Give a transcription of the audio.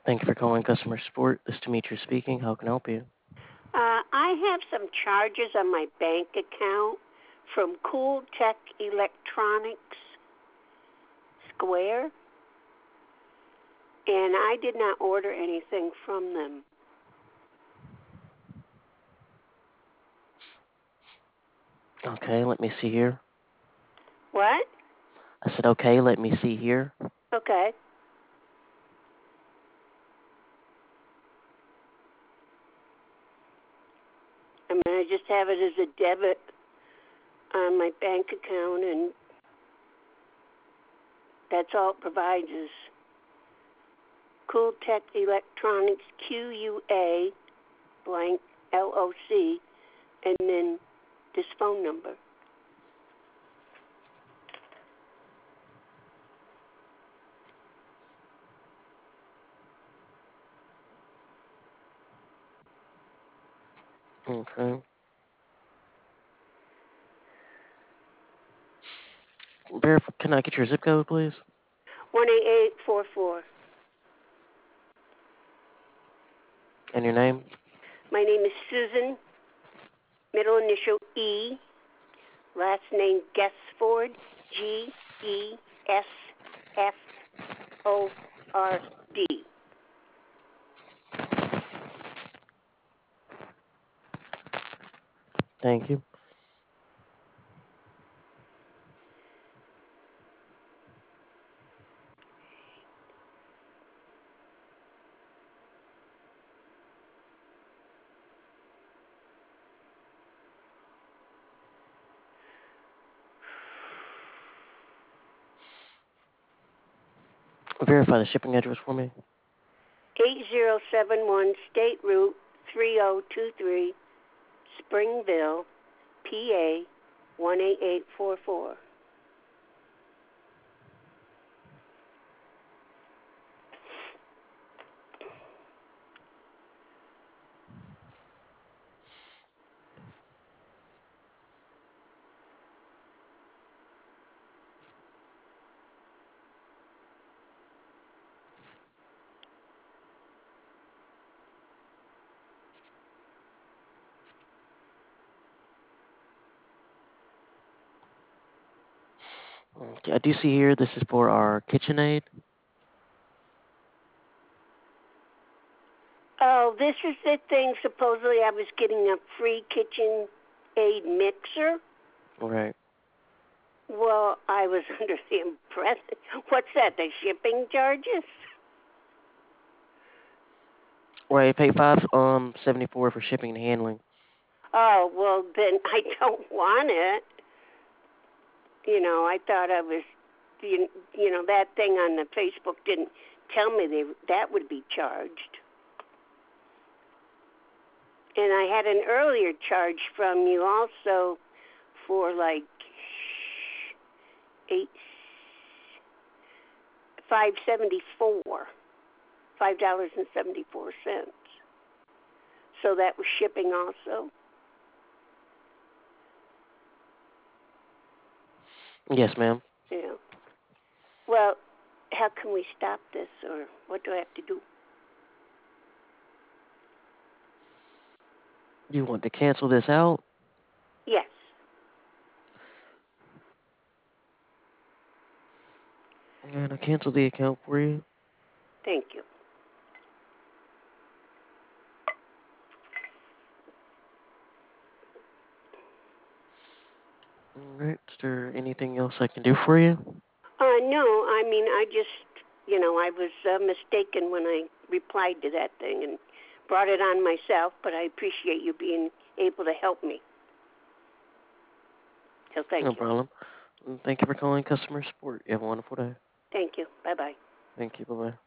Thank you for calling customer support. This is Demetrius speaking. How can I help you? I have some charges on my bank account from Cool Tech Electronics Square, and I did not order anything from them. Okay, let me see here. What? I said, okay, let me see here. Okay. I mean, I just have it as a debit on my bank account, and that's all it provides is Cool Tech Electronics QUA blank LOC, and then this phone number. Okay. Can I get your zip code, please? 18844. And your name? My name is Susan, middle initial E, last name Gesford, Gesford. Thank you. Verify the shipping address for me. 8071 State Route 3023, Springville, PA 18844. Okay, I do see here this is for our KitchenAid. Oh, this is the thing. Supposedly I was getting a free KitchenAid mixer. Right. Well, I was under the impression. What's that? The shipping charges? Right, pay $5.74 for shipping and handling. Oh, well, then I don't want it. You know, I thought I was, that thing on the Facebook didn't tell me that would be charged. And I had an earlier charge from you also for like $5.74. So that was shipping also. Yes, ma'am. Yeah. Well, how can we stop this, or what do I have to do? You want to cancel this out? Yes. And I'll cancel the account for you. Thank you. Alright, is there anything else I can do for you? No, I mean, I just, I was mistaken when I replied to that thing and brought it on myself, but I appreciate you being able to help me. So thank No you. problem. Thank you for calling customer support. You have a wonderful day. Thank you. Bye-bye. Thank you. Bye-bye.